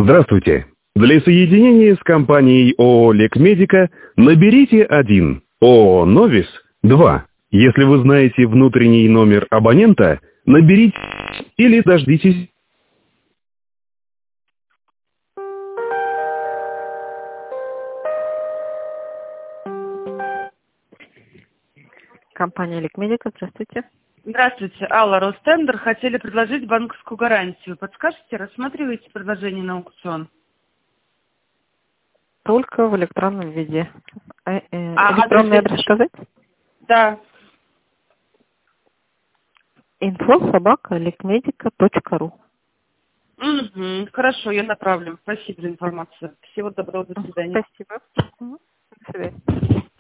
Здравствуйте. Для соединения с компанией ООО «Лекмедика» наберите 1, ООО «Новис» 2. Если вы знаете внутренний номер абонента, наберите или дождитесь. Компания Лекмедика, здравствуйте. Здравствуйте, Алла, Ростендер. Хотели предложить банковскую гарантию. Подскажете, рассматриваете предложение на аукцион? Только в электронном виде. Электронный адрес сказать? Да. info@lecmedica.ru. Угу, хорошо, я направлю. Спасибо за информацию. Всего доброго, до свидания. Спасибо. До свидания.